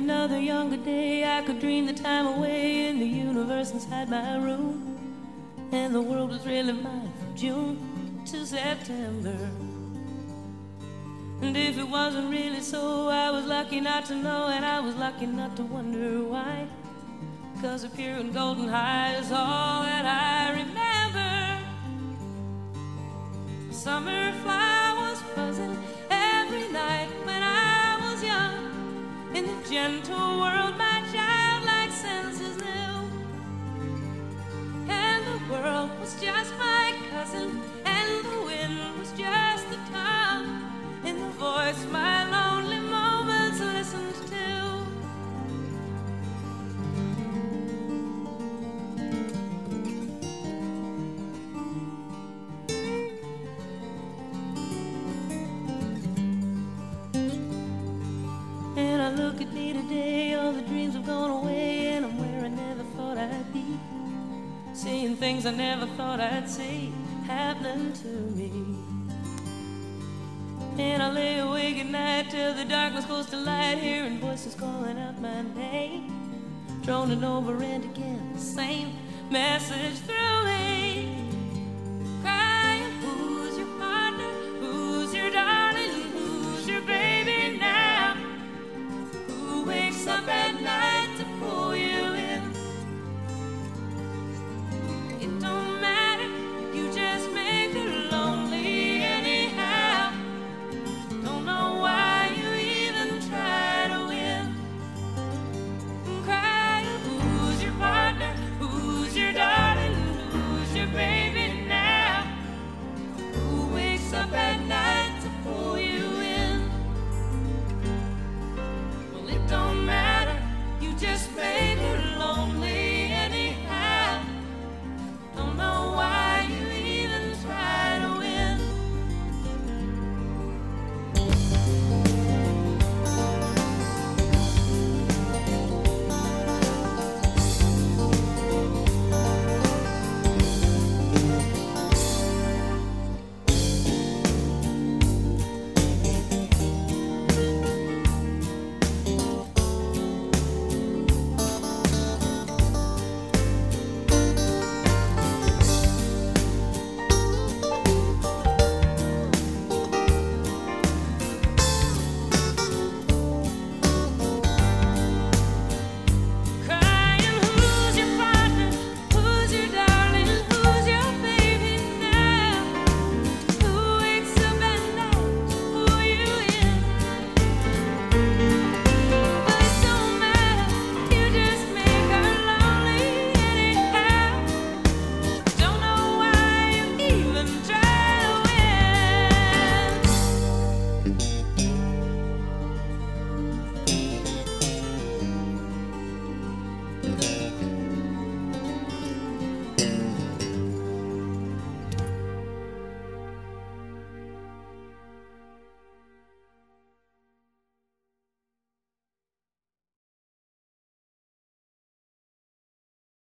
another younger day, I could dream the time away in the universe inside my room. And the world was really mine from June to September. And if it wasn't really so, I was lucky not to know, and I was lucky not to wonder why. 'Cause a pure and golden high is all that I remember. Summer flowers buzzing every night when I was young. In the gentle world my childlike senses knew. And the world was just my cousin, and the wind was just the tongue in the voice my lonely moments listened to. And I look at me today, all the dreams have gone away, and I'm where I never thought I'd be, seeing things I never thought I'd see happening to me. And I lay awake at night till the darkness goes to light, hearing voices calling out my name, droning over and again, the same message through me.